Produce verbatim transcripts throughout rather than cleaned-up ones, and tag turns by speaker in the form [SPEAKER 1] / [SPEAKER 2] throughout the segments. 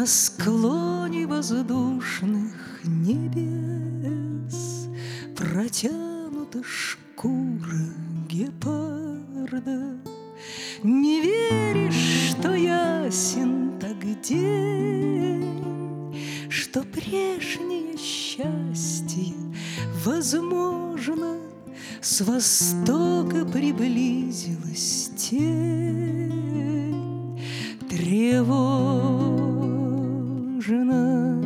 [SPEAKER 1] На склоне воздушных небес протянута шкура гепарда. Не веришь, что ясен так день, что прежнее счастье возможно, с востока приблизилась тень тревожно.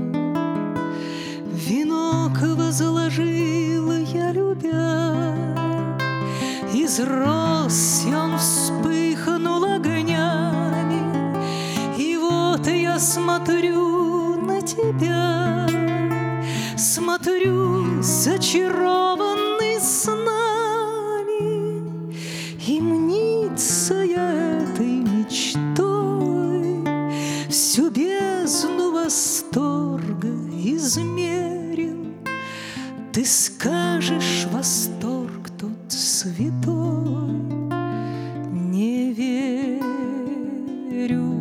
[SPEAKER 1] Венок возложила я, любя, из роз он вспыхнул огнями, и вот я смотрю на тебя, смотрю зачарованный снами, и мнится я этой мечтой всю бездну восторга измерил. Ты скажешь, восторг тот святой, не верю.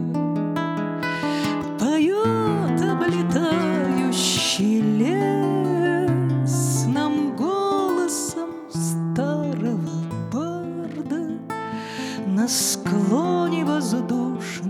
[SPEAKER 1] Поет облетающий лес нам голосом старого барда на склоне воздушного